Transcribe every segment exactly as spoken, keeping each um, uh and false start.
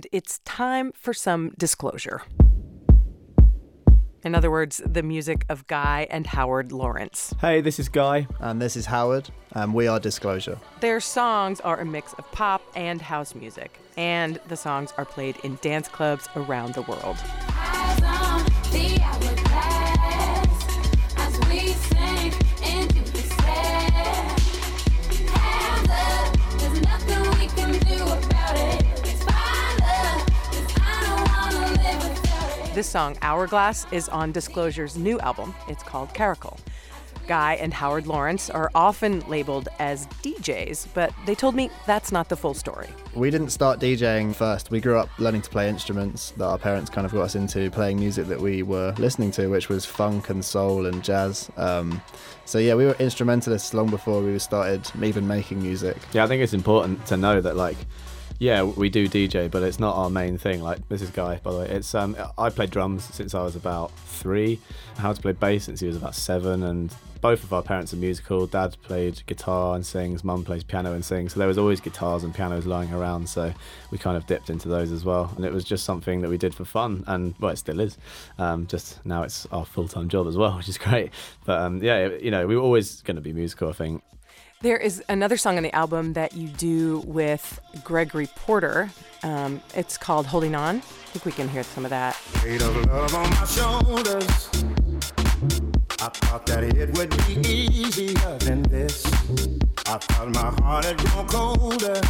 decided it's time for some disclosure. In other words, the music of Guy and Howard Lawrence. Hey, this is Guy. And this is Howard, and we are Disclosure. Their songs are a mix of pop and house music, and the songs are played in dance clubs around the world. This song, Hourglass, is on Disclosure's new album. It's called Caracal. Guy and Howard Lawrence are often labeled as D Js, but they told me that's not the full story. We didn't start DJing first. We grew up learning to play instruments that our parents kind of got us into, playing music that we were listening to, which was funk and soul and jazz. Um, so yeah, we were instrumentalists long before we started even making music. Yeah, I think it's important to know that, like, yeah, we do D J, but it's not our main thing. Like, this is Guy, by the way. It's um, I played drums since I was about three. Howard's played bass since he was about seven, and both of our parents are musical. Dad played guitar and sings, Mum plays piano and sings. So there was always guitars and pianos lying around, so we kind of dipped into those as well. And it was just something that we did for fun, and, well, it still is. Um, just now it's our full-time job as well, which is great. But, um, yeah, it, you know, we were always going to be musical, I think. There is another song on the album that you do with Gregory Porter. Um, it's called Holding On. I think we can hear some of that. Weight of love on my shoulders. I thought that it would be easier than this. I thought my heart had grown colder.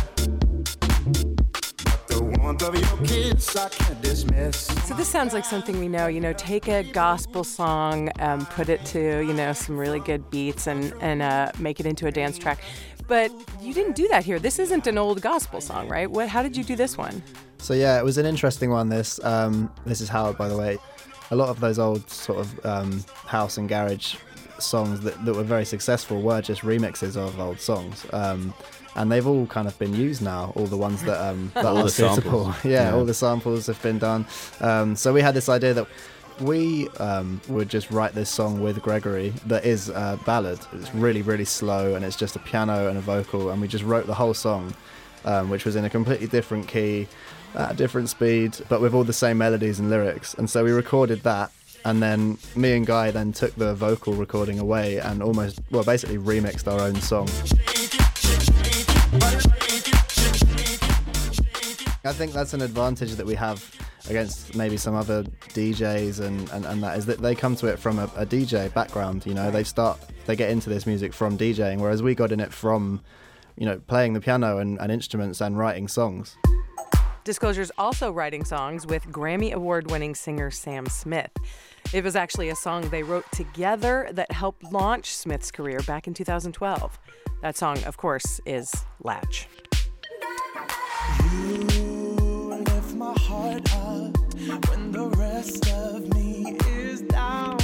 But the warmth of your kiss I can't dismiss. So this sounds like something we know. You know, take a gospel song, um, put it to, you know, some really good beats and, and uh, make it into a dance track. But you didn't do that here. This isn't an old gospel song, right? What? How did you do this one? So yeah, it was an interesting one, this. Um, this is Howard, by the way. A lot of those old sort of um, house and garage songs that, that were very successful were just remixes of old songs. Um, and they've all kind of been used now, all the ones that, um, that all are the suitable. samples. yeah, yeah, all the samples have been done. Um, so we had this idea that we um, would just write this song with Gregory that is a ballad. It's really, really slow, and it's just a piano and a vocal, and we just wrote the whole song, um, which was in a completely different key, at a different speed, but with all the same melodies and lyrics. And so we recorded that, and then me and Guy then took the vocal recording away and almost, well, basically remixed our own song. I think that's an advantage that we have against maybe some other D Js and, and, and that is that they come to it from a, a D J background. You know, they start, they get into this music from DJing, whereas we got in it from, you know, playing the piano and, and instruments and writing songs. Disclosure's also writing songs with Grammy Award-winning singer Sam Smith. It was actually a song they wrote together that helped launch Smith's career back in two thousand twelve. That song, of course, is Latch. You lift my heart up when the rest of me is down.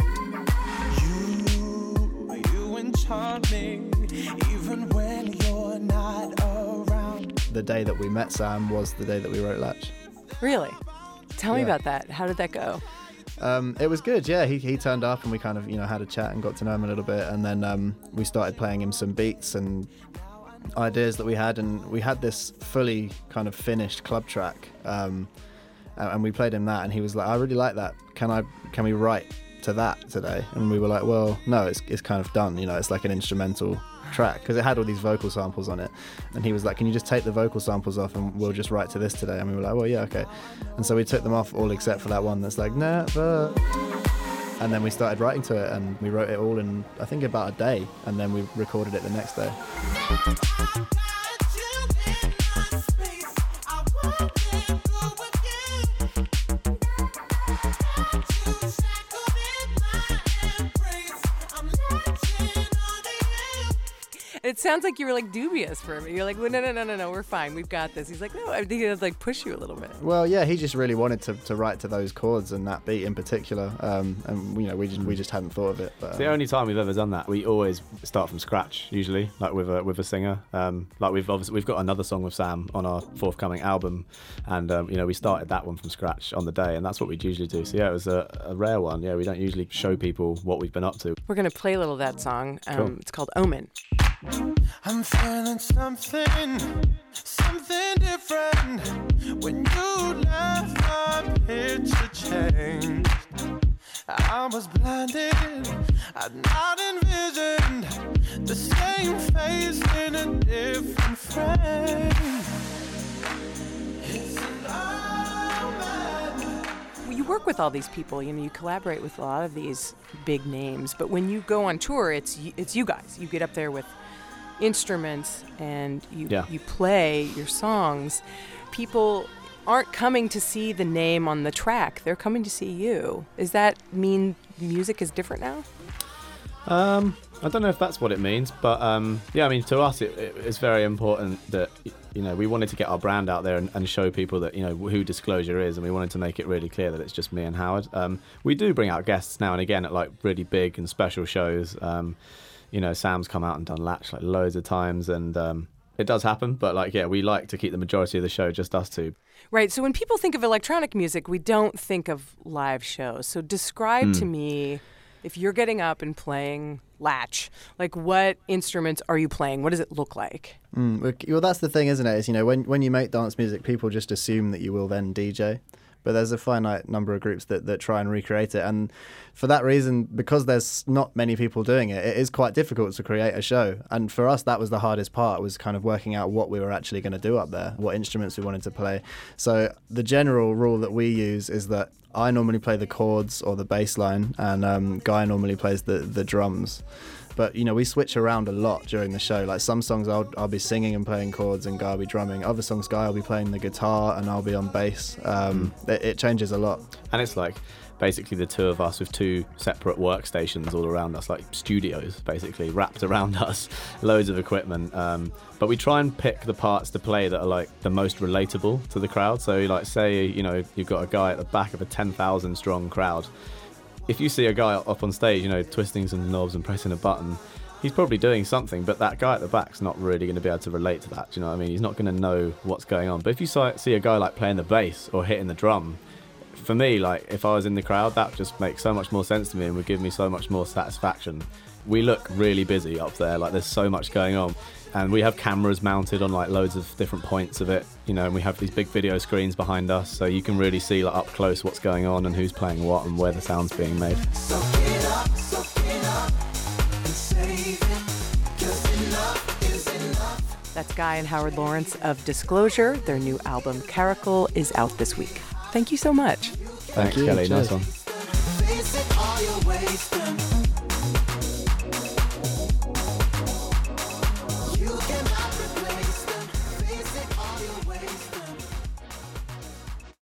You, you enchant me even when you're not around. The day that we met Sam was the day that we wrote Latch. Really? Tell me Yeah. about that. How did that go? Um, it was good, yeah. He he turned up and we kind of, you know, had a chat and got to know him a little bit, and then um, we started playing him some beats and ideas that we had, and we had this fully kind of finished club track, um, and, and we played him that, and he was like, "I really like that. Can I? Can we write to that today?" And we were like, "Well, no, it's it's kind of done. You know, it's like an instrumental track because it had all these vocal samples on it." And he was like, "Can you just take the vocal samples off and we'll just write to this today?" And we were like, "Well, yeah, okay." And so we took them off all except for that one that's like never. And then we started writing to it, and we wrote it all in, I think, about a day, and then we recorded it the next day. It sounds like you were like dubious for him. You're like, well, no, no, no, no, no, we're fine. We've got this. He's like, no, I think he'd like push you a little bit. Well, yeah, he just really wanted to, to write to those chords and that beat in particular, um, and you know, we just we just hadn't thought of it. But, um, It's the only time we've ever done that. We always start from scratch, usually, like with a with a singer. Um, like we've obviously we've got another song with Sam on our forthcoming album, and um, you know, we started that one from scratch on the day, and that's what we'd usually do. So yeah, it was a, a rare one. Yeah, we don't usually show people what we've been up to. We're gonna play a little of that song. Um, Cool. It's called Omen. I'm feeling something, something different. When you left, my picture changed. I was blinded, I'd not envisioned the same face in a different frame. It's an omen. You work with all these people, you know, you collaborate with a lot of these big names, but when you go on tour, it's y- it's you guys. You get up there with instruments and you Yeah. you play your songs. People aren't coming to see the name on the track, they're coming to see you. Does that mean music is different now? Um, I don't know if that's what it means, but um, yeah, I mean, to us, it, it, it's very important that, you know, we wanted to get our brand out there and, and show people that, you know, who Disclosure is, and we wanted to make it really clear that it's just me and Howard. Um, we do bring out guests now and again at like really big and special shows. Um, you know, Sam's come out and done Latch like loads of times, and um, it does happen, but like, yeah, we like to keep the majority of the show just us two. Right, so when people think of electronic music, we don't think of live shows. So describe Mm. to me, if you're getting up and playing Latch, like what instruments are you playing? What does it look like? Mm, look, well, that's the thing, isn't it? Is, you know, when when you make dance music, people just assume that you will then D J. But there's a finite number of groups that, that try and recreate it. And for that reason, because there's not many people doing it, it is quite difficult to create a show. And for us, that was the hardest part, was kind of working out what we were actually going to do up there, what instruments we wanted to play. So the general rule that we use is that I normally play the chords or the bass line, and um, Guy normally plays the, the drums. But, you know, we switch around a lot during the show. Like some songs I'll, I'll be singing and playing chords and Guy will be drumming. Other songs, Guy will be playing the guitar and I'll be on bass. Um, mm. it, it changes a lot. And it's like basically the two of us with two separate workstations all around us, like studios basically wrapped around us, loads of equipment. Um, but we try and pick the parts to play that are like the most relatable to the crowd. So like say, you know, you've got a guy at the back of a ten thousand strong crowd. If you see a guy up on stage, you know, twisting some knobs and pressing a button, he's probably doing something, but that guy at the back's not really going to be able to relate to that. Do you know what I mean? He's not going to know what's going on. But if you saw, see a guy like playing the bass or hitting the drum, for me, like if I was in the crowd, that just makes so much more sense to me and would give me so much more satisfaction. We look really busy up there, like there's so much going on. And we have cameras mounted on like loads of different points of it, you know, and we have these big video screens behind us, so you can really see like up close what's going on and who's playing what and where the sound's being made. Soak it up, soak it up, and save it, 'cause enough is enough. That's Guy and Howard Lawrence of Disclosure. Their new album, Caracal, is out this week. Thank you so much. Thanks, you. Kelly. Cheers. Nice one. Face it, all your wasting.